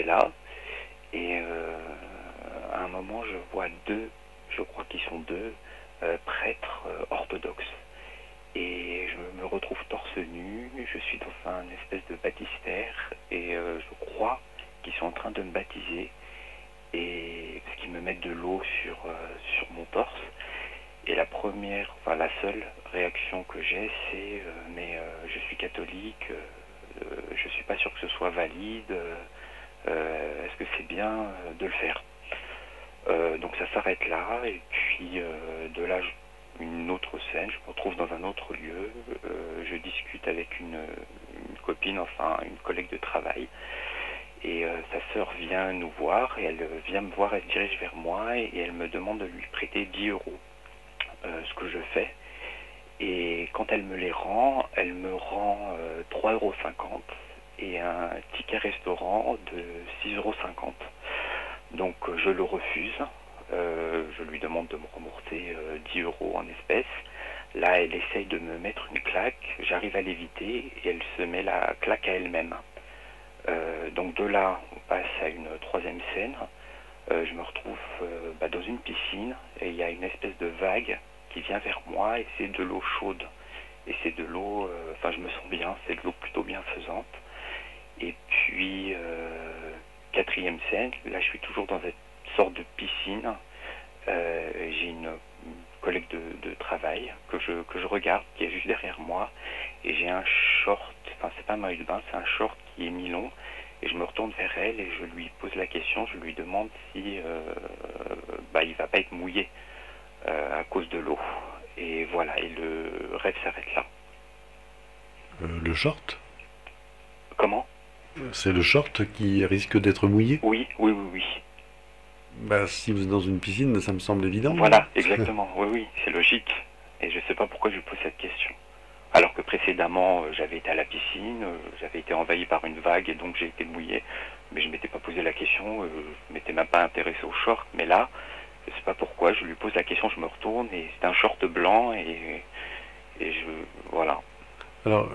là. Et à un moment, je vois je crois qu'ils sont deux, prêtres orthodoxes. Et je me retrouve torse nu, je suis dans un espèce de baptistère, et je crois qu'ils sont en train de me baptiser, et parce qu'ils me mettent de l'eau sur mon torse. Et la seule réaction que j'ai, c'est mais je suis catholique, je suis pas sûr que ce soit valide, est-ce que c'est bien de le faire? Donc ça s'arrête là, et puis de là, une autre scène, je me retrouve dans un autre lieu, je discute avec une copine, enfin une collègue de travail, et sa sœur vient nous voir, et elle vient me voir, elle se dirige vers moi, et elle me demande de lui prêter 10 euros, ce que je fais. Et quand elle me les rend, elle me rend 3,50 € et un ticket restaurant de 6,50 €. Donc je le refuse. Je lui demande de me rembourser 10 euros en espèces. Là, elle essaye de me mettre une claque. J'arrive à l'éviter et elle se met la claque à elle-même. Donc de là, on passe à une troisième scène. Je me retrouve dans une piscine et il y a une espèce de vague qui vient vers moi et c'est de l'eau chaude. Et c'est de l'eau, je me sens bien, c'est de l'eau plutôt bienfaisante. Et puis, quatrième scène, là je suis toujours dans cette sorte de piscine. J'ai une collègue de travail que je regarde, qui est juste derrière moi. Et j'ai un short, enfin c'est pas un maillot de bain, c'est un short qui est mi-long. Et je me retourne vers elle et je lui pose la question, je lui demande si il va pas être mouillé à cause de l'eau. Et voilà, et le rêve s'arrête là. Le short? Comment? C'est le short qui risque d'être mouillé? Oui, oui, oui, oui. Bah, si vous êtes dans une piscine, ça me semble évident, non? Voilà, exactement, oui, oui, c'est logique. Et je sais pas pourquoi je lui pose cette question. Alors que précédemment, j'avais été à la piscine, j'avais été envahi par une vague et donc j'ai été mouillé. Mais je m'étais pas posé la question, je m'étais même pas intéressé au short. Mais là, je sais pas pourquoi, je lui pose la question, je me retourne et c'est un short blanc et voilà. Alors,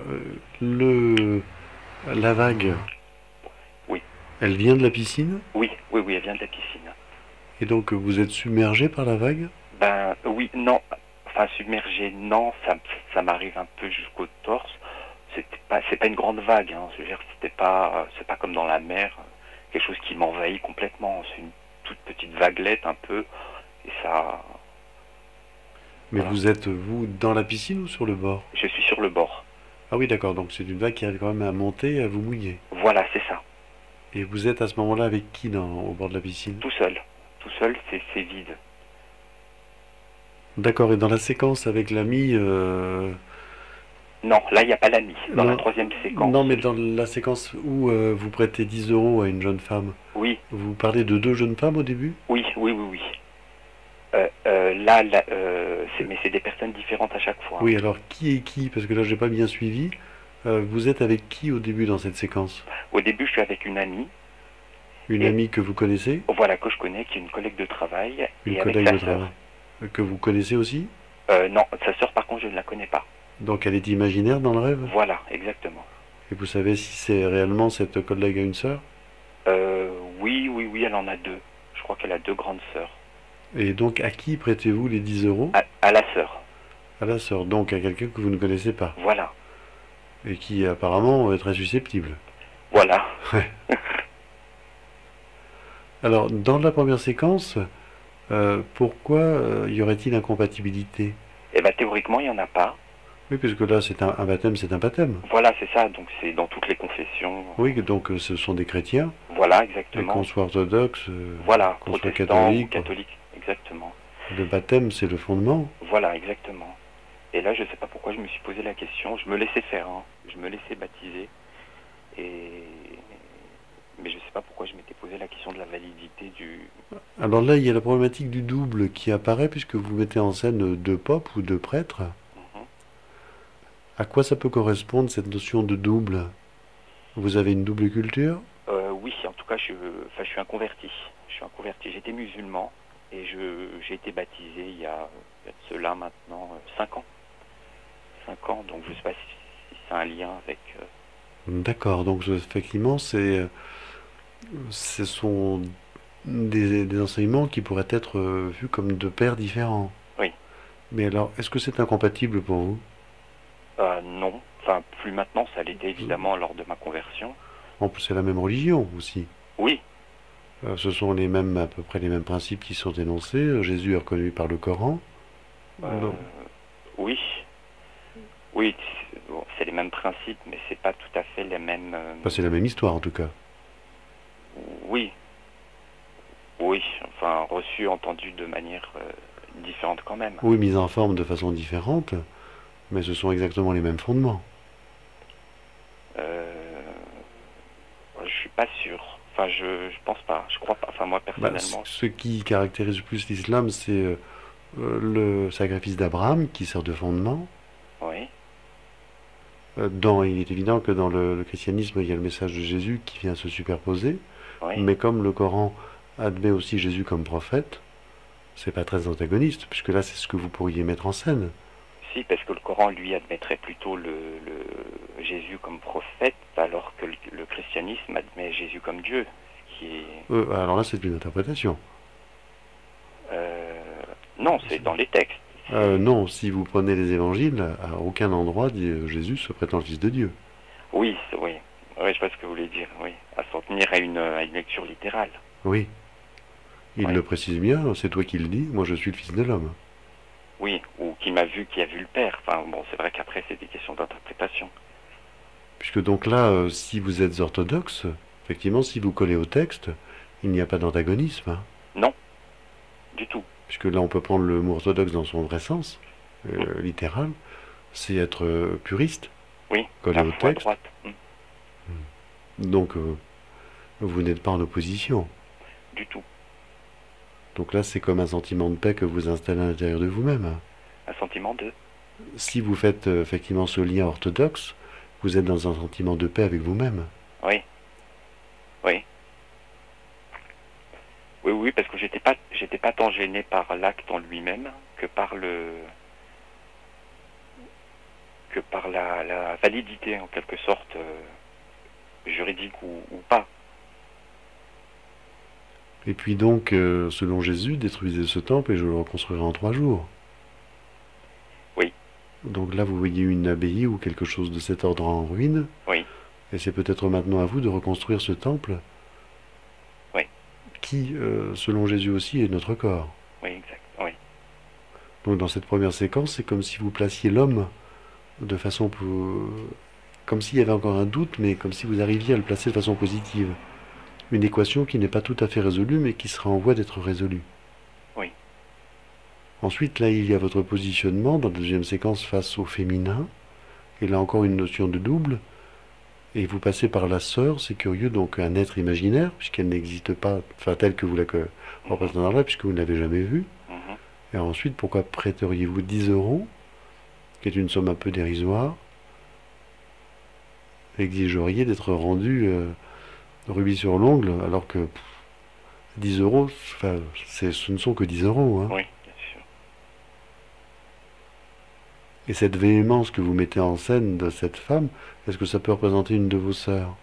la vague, Oui, elle vient de la piscine? oui, oui, oui, elle vient de la piscine. Et donc vous êtes submergé par la vague? Ben oui, non, enfin submergé, non, ça m'arrive un peu jusqu'au torse. C'est pas une grande vague, hein. Je veux dire, c'est pas comme dans la mer, quelque chose qui m'envahit complètement. C'est une toute petite vaguelette un peu, et ça, Mais voilà. vous êtes, vous, dans la piscine ou sur le bord? Je suis sur le bord. Ah oui, d'accord, donc c'est une vague qui arrive quand même à monter et à vous mouiller. Voilà, c'est ça. Et vous êtes à ce moment-là avec qui au bord de la piscine? Tout seul, c'est vide. D'accord, et dans la séquence avec l'ami, Non, là il n'y a pas l'ami. Dans la non, troisième séquence, non, mais dans la séquence où vous prêtez 10 euros à une jeune femme, oui, vous parlez de deux jeunes femmes au début? oui, oui, oui, oui. Mais c'est des personnes différentes à chaque fois, hein. Oui, alors qui est qui? Parce que là, j'ai pas bien suivi. Vous êtes avec qui au début dans cette séquence? Au début, je suis avec une amie, Une et amie que vous connaissez? voilà, que je connais, qui est une collègue de travail, Une et avec collègue sa de travail? sœur. Que vous connaissez aussi? Non, sa sœur, par contre, je ne la connais pas. Donc elle est imaginaire dans le rêve? Voilà, exactement. Et vous savez si c'est réellement cette collègue a une sœur? Euh, oui, oui, oui, elle en a deux. Je crois qu'elle a deux grandes sœurs. Et donc à qui prêtez-vous les 10 euros? À la sœur. À la sœur, donc à quelqu'un que vous ne connaissez pas. Voilà, Et qui apparemment est très susceptible. voilà. Alors, dans la première séquence, pourquoi y aurait-il incompatibilité? Et bah théoriquement, il n'y en a pas. Oui, puisque là, c'est un baptême, c'est un baptême. Voilà, c'est ça. Donc c'est dans toutes les confessions. Oui, donc ce sont des chrétiens, Voilà, et qu'on exactement. soit orthodoxe, Voilà, qu'on soit protestant ou catholique, catholique. Exactement. le baptême, c'est le fondement. Voilà, exactement. Et là, je sais pas pourquoi je me suis posé la question. Je me laissais faire, hein. Je me laissais baptiser. Et mais je sais pas pourquoi je m'étais posé la question de la validité du. Alors là, il y a la problématique du double qui apparaît, puisque vous mettez en scène deux popes ou deux prêtres. Mhm. À quoi ça peut correspondre, cette notion de double? Vous avez une double culture? Oui, en tout cas, je suis un converti. Je suis un converti. J'étais musulman et j'ai été baptisé il y a de cela maintenant 5 ans. 5 ans, donc je sais pas si c'est un lien avec. D'accord, donc effectivement, ce sont des enseignements qui pourraient être vus comme deux pères différents. Oui. Mais alors, est-ce que c'est incompatible pour vous? Non. Enfin, plus maintenant, ça l'était évidemment lors de ma conversion. En plus, c'est la même religion aussi. Oui. Ce sont les mêmes, à peu près les mêmes principes qui sont énoncés. Jésus est reconnu par le Coran. Euh, Non. oui. Oui, bon, c'est les mêmes principes, mais c'est pas tout à fait les mêmes. Enfin, c'est la même histoire en tout cas. Oui. Oui. Enfin, reçu, entendu de manière différente quand même. Oui, mise en forme de façon différente, mais ce sont exactement les mêmes fondements. Euh, je suis pas sûr. Enfin, je pense pas. Je crois pas. Enfin, moi Bah, personnellement. ce qui caractérise le plus l'islam, c'est le sacrifice d'Abraham qui sert de fondement. Oui. Il est évident que dans le christianisme, il y a le message de Jésus qui vient se superposer, Oui. mais comme le Coran admet aussi Jésus comme prophète, c'est pas très antagoniste, puisque là, c'est ce que vous pourriez mettre en scène. Si, parce que le Coran, lui, admettrait plutôt le Jésus comme prophète, alors que le christianisme admet Jésus comme Dieu, ce qui est... Alors là, c'est une interprétation. euh, non, c'est dans les textes. Non, si vous prenez les évangiles, à aucun endroit dit Jésus se prétend le Fils de Dieu. Oui, oui. Oui, je vois ce que vous voulez dire, oui. À s'en tenir à une lecture littérale. Oui, il Oui. le précise bien, c'est toi qui le dis, moi je suis le Fils de l'homme. Oui, ou qui m'a vu, qui a vu le Père. Enfin, bon, c'est vrai qu'après, c'est des questions d'interprétation. Puisque donc là, si vous êtes orthodoxe, effectivement, si vous collez au texte, il n'y a pas d'antagonisme, hein. Non, du tout. Puisque là, on peut prendre le mot orthodoxe dans son vrai sens, Mm. littéral, c'est être puriste, Oui, collé la au foi texte. droite. Mm. Donc, vous n'êtes pas en opposition. Du tout. Donc là, c'est comme un sentiment de paix que vous installez à l'intérieur de vous-même, hein. Un sentiment de... Si vous faites effectivement ce lien orthodoxe, vous êtes dans un sentiment de paix avec vous-même. Oui, oui. Oui, oui, parce que j'étais pas tant gêné par l'acte en lui-même que par la validité, en quelque sorte, juridique ou pas. Et puis donc, selon Jésus, détruisez ce temple et je le reconstruirai en 3 jours. Oui, Donc là, vous voyez une abbaye ou quelque chose de cet ordre en ruine, oui, et c'est peut-être maintenant à vous de reconstruire ce temple oui, qui, selon Jésus aussi, est notre corps. oui, exact, oui, Donc dans cette première séquence, c'est comme si vous placiez l'homme de façon... comme s'il y avait encore un doute, mais comme si vous arriviez à le placer de façon positive. Une équation qui n'est pas tout à fait résolue, mais qui sera en voie d'être résolue. oui, Ensuite, là, il y a votre positionnement dans la deuxième séquence face au féminin. Et là encore une notion de double. Et vous passez par la sœur, c'est curieux, donc un être imaginaire, puisqu'elle n'existe pas, enfin telle que vous la représentez dans là, puisque vous ne l'avez jamais vue. mhm, Et ensuite, pourquoi prêteriez-vous 10 euros, qui est une somme un peu dérisoire, exigeriez d'être rendu rubis sur l'ongle, alors que 10 euros, enfin, ce ne sont que 10 euros, hein. oui, bien sûr. Et cette véhémence que vous mettez en scène de cette femme, est-ce que ça peut représenter une de vos sœurs?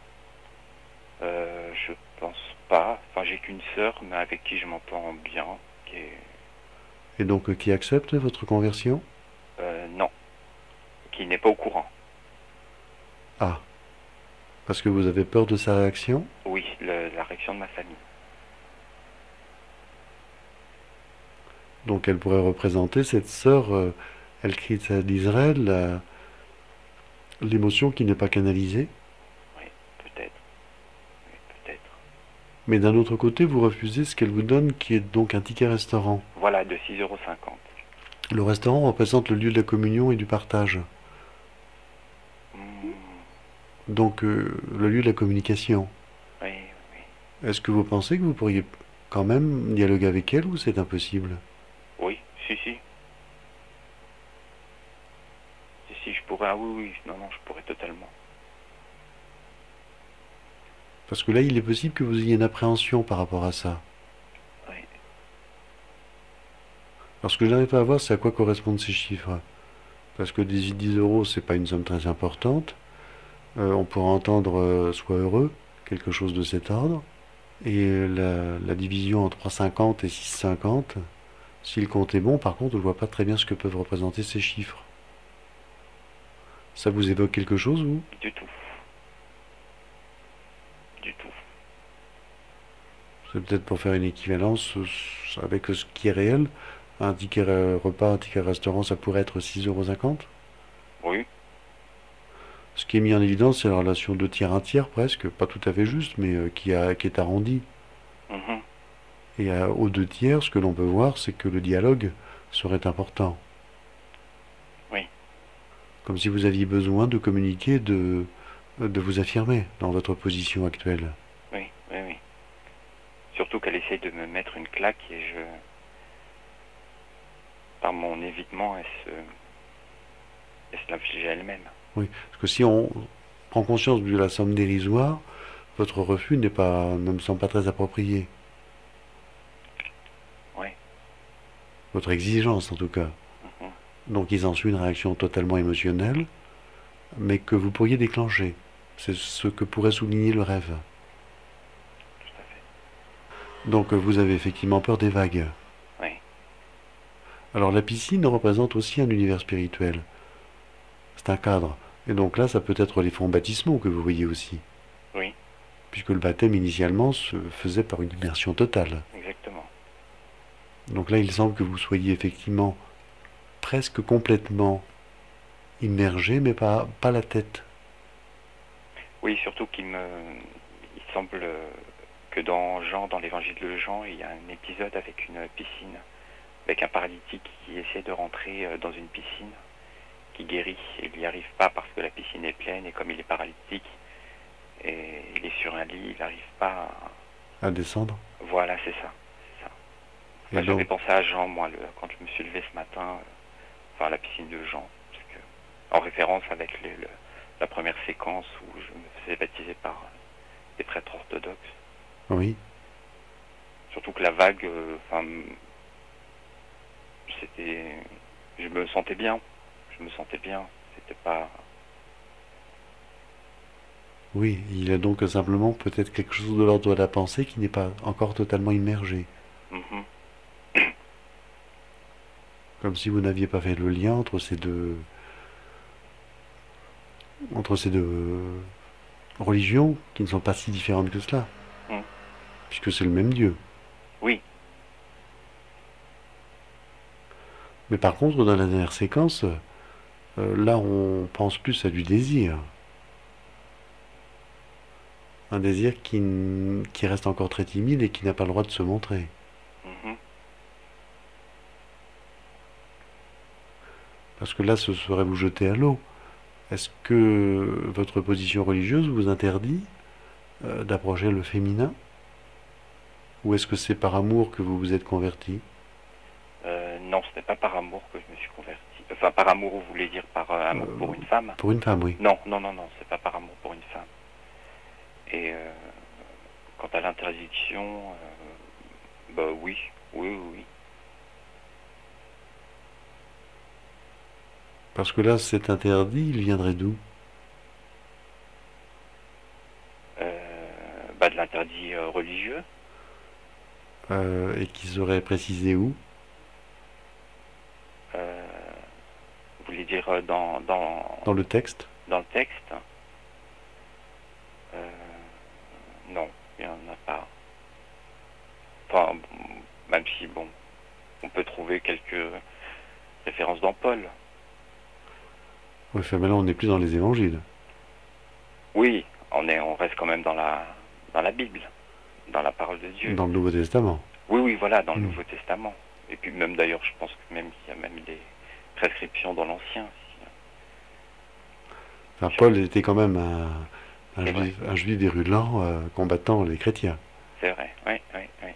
Je pense pas. Enfin, j'ai qu'une sœur, mais avec qui je m'entends bien, qui est... Et donc qui accepte votre conversion? Non, qui n'est pas au courant. Ah, parce que vous avez peur de sa réaction? Oui, la réaction de ma famille. Donc elle pourrait représenter cette sœur, elle crie à d'Israël, l'émotion qui n'est pas canalisée. Oui, peut-être. Oui, peut-être. Mais d'un autre côté, vous refusez ce qu'elle vous donne, qui est donc un ticket restaurant. Voilà, de 6,50 €. Le restaurant représente le lieu de la communion et du partage. Hmm, Donc le lieu de la communication. oui, oui. Est-ce que vous pensez que vous pourriez quand même dialoguer avec elle ou c'est impossible? Oui, si, si. Si, si, je pourrais. Ah oui, oui, non, non, je pourrais totalement. Parce que là, il est possible que vous ayez une appréhension par rapport à ça. Oui, Alors ce que je n'arrive pas à voir, c'est à quoi correspondent ces chiffres. Parce que 10 euros, c'est pas une somme très importante. On pourrait entendre sois heureux, quelque chose de cet ordre. Et la division en 3,50 et 6,50, si le compte est bon, par contre, on ne voit pas très bien ce que peuvent représenter ces chiffres. Ça vous évoque quelque chose, vous? Du tout. Du tout. C'est peut-être pour faire une équivalence avec ce qui est réel. Un ticket repas, un ticket restaurant, ça pourrait être 6,50 €. Oui. Ce qui est mis en évidence, c'est la relation 2 tiers, 1 tiers presque, pas tout à fait juste, mais qui est arrondie. Mhm. Et aux 2 tiers, ce que l'on peut voir, c'est que le dialogue serait important. Oui. Comme si vous aviez besoin de communiquer, de vous affirmer dans votre position actuelle. Oui. Oui. Oui. Surtout qu'elle essaye de me mettre une claque et par mon évitement, elle se l'inflige à elle-même. Oui, parce que si on prend conscience de la somme dérisoire, votre refus ne me semble pas très approprié. Oui. Votre exigence, en tout cas. Mhm. Donc il s'ensuit une réaction totalement émotionnelle, mais que vous pourriez déclencher. C'est ce que pourrait souligner le rêve. Tout à fait. Donc vous avez effectivement peur des vagues. Oui. Alors la piscine représente aussi un univers spirituel. C'est un cadre. Et donc là, ça peut être les fonds baptismaux que vous voyez aussi. Oui. Puisque le baptême initialement se faisait par une immersion totale. Exactement. Donc là, il semble que vous soyez effectivement presque complètement immergé, mais pas la tête. Oui, surtout il semble que dans l'évangile de Jean, il y a un épisode avec une piscine, avec un paralytique qui essaie de rentrer dans une piscine, qui guérit, et il n'y arrive pas parce que la piscine est pleine, et comme il est paralytique, et il est sur un lit, il n'arrive pas À descendre. Voilà, c'est ça. C'est ça. Et Enfin, j'avais donc, pensé à Jean, moi, quand je me suis levé ce matin, enfin, à la piscine de Jean, parce que, en référence avec la première séquence où je me faisais baptiser par des prêtres orthodoxes. oui. Surtout que la vague, enfin, c'était, je me sentais bien. Je me sentais bien. C'était pas. Oui, il y a donc simplement peut-être quelque chose de l'ordre de la pensée qui n'est pas encore totalement immergé. Mhm. Comme si vous n'aviez pas fait le lien entre ces deux religions qui ne sont pas si différentes que cela, Mm. puisque c'est le même Dieu. Oui. Mais par contre, dans la dernière séquence, là on pense plus à du désir. Un désir qui reste encore très timide et qui n'a pas le droit de se montrer. Mhm. Parce que là, ce serait vous jeter à l'eau. Est-ce que votre position religieuse vous interdit d'approcher le féminin? Ou est-ce que c'est par amour que vous vous êtes converti? Non, ce n'est pas par amour que je me suis converti. Enfin, par amour, vous voulez dire par amour pour une femme? Pour une femme, oui. Non, non, non, non, c'est pas par amour pour une femme. Et quant à l'interdiction, bah oui, oui, oui, oui. Parce que là, cet interdit, il viendrait d'où? Bah, de l'interdit religieux. Et qui serait précisé où? Euh, vous voulez dire Dans le texte? dans le texte? Euh, non, il n'y en a pas. Enfin, même si, bon, on peut trouver quelques références dans Paul. Oui, enfin, mais là, on n'est plus dans les évangiles. Oui, on reste quand même dans la Bible, dans la parole de Dieu. Dans le Nouveau Testament. Oui, oui, voilà, dans le Mm. Nouveau Testament. Et puis même d'ailleurs, je pense que même qu'il y a même des prescriptions dans l'Ancien. Enfin, Paul était quand même C'est vrai, un juif virulent combattant les chrétiens. c'est vrai, oui, oui, oui.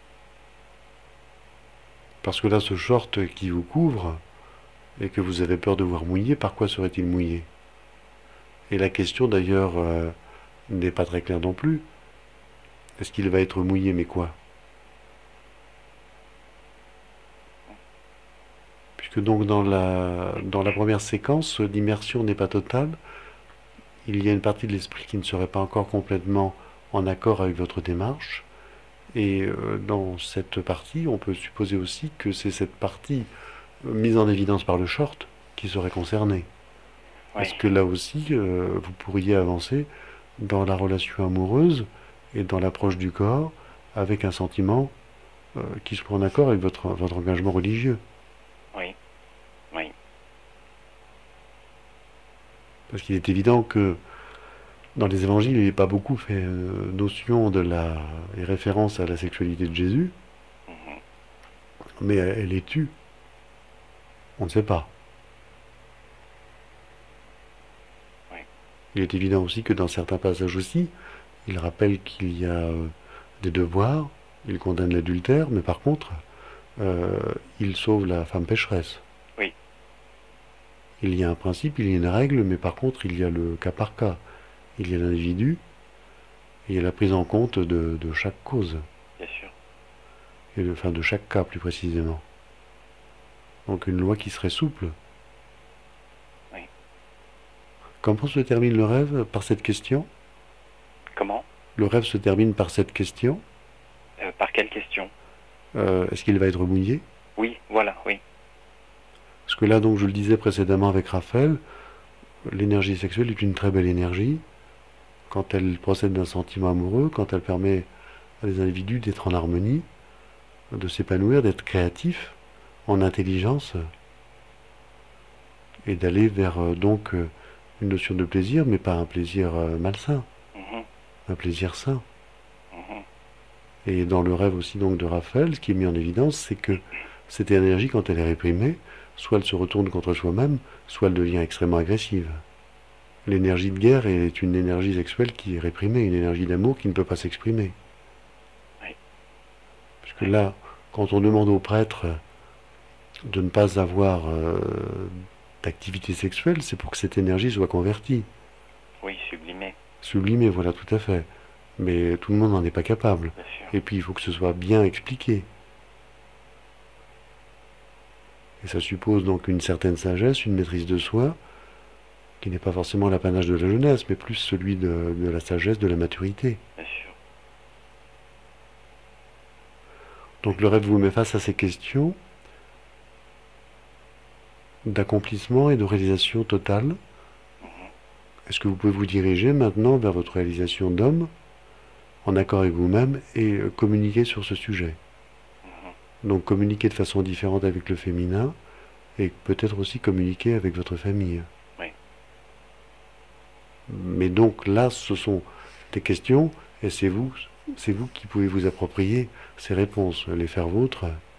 Parce que là, ce short qui vous couvre et que vous avez peur de voir mouiller, par quoi serait-il mouillé? Et la question d'ailleurs n'est pas très claire non plus. Est-ce qu'il va être mouillé, mais quoi? Puisque donc dans la première séquence, l'immersion n'est pas totale. Il y a une partie de l'esprit qui ne serait pas encore complètement en accord avec votre démarche. Et dans cette partie, on peut supposer aussi que c'est cette partie mise en évidence par le short qui serait concernée. Oui. Est-ce que là aussi, vous pourriez avancer dans la relation amoureuse et dans l'approche du corps avec un sentiment qui soit en accord avec votre engagement religieux? Oui. Oui. Parce qu'il est évident que dans les évangiles, il n'est pas beaucoup fait notion de la et référence à la sexualité de Jésus, Mhm. mais elle est tue. On ne sait pas. Oui. Il est évident aussi que dans certains passages aussi, il rappelle qu'il y a des devoirs, il condamne l'adultère, mais par contre, euh, il sauve la femme pécheresse. Oui. Il y a un principe, il y a une règle, mais par contre, il y a le cas par cas. Il y a l'individu, et il y a la prise en compte de chaque cause, Bien sûr. et enfin de chaque cas plus précisément. Donc une loi qui serait souple. Oui. Comment se termine le rêve? Par cette question? Comment? Le rêve se termine par cette question. Par quelle question? Est-ce qu'il va être mouillé? Oui, voilà, oui. Parce que là, donc, je le disais précédemment avec Raphaël, l'énergie sexuelle est une très belle énergie quand elle procède d'un sentiment amoureux, quand elle permet à des individus d'être en harmonie, de s'épanouir, d'être créatifs, en intelligence, et d'aller vers donc une notion de plaisir, mais pas un plaisir malsain, Mhm. un plaisir sain. Mhm. Et dans le rêve aussi donc de Raphaël, ce qui est mis en évidence, c'est que cette énergie, quand elle est réprimée, soit elle se retourne contre soi-même, soit elle devient extrêmement agressive. L'énergie de guerre est une énergie sexuelle qui est réprimée, une énergie d'amour qui ne peut pas s'exprimer. Oui. Puisque là, quand on demande aux prêtres de ne pas avoir d'activité sexuelle, c'est pour que cette énergie soit convertie. Oui, sublimé, Sublimée, voilà, tout à fait. Mais tout le monde n'en est pas capable. bien sûr. Et puis il faut que ce soit bien expliqué. Et ça suppose donc une certaine sagesse, une maîtrise de soi, qui n'est pas forcément l'apanage de la jeunesse, mais plus celui de la sagesse, de la maturité. Bien sûr. Donc le rêve vous met face à ces questions d'accomplissement et de réalisation totale. Mhm. Est-ce que vous pouvez vous diriger maintenant vers votre réalisation d'homme, en accord avec vous-même, et communiquer sur ce sujet? Mhm. Donc communiquer de façon différente avec le féminin, et peut-être aussi communiquer avec votre famille. Oui. Mais donc là, ce sont des questions, et c'est vous qui pouvez vous approprier ces réponses, les faire vôtres,